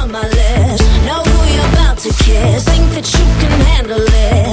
on my list. Know who you're about to kiss. Think that you can handle it.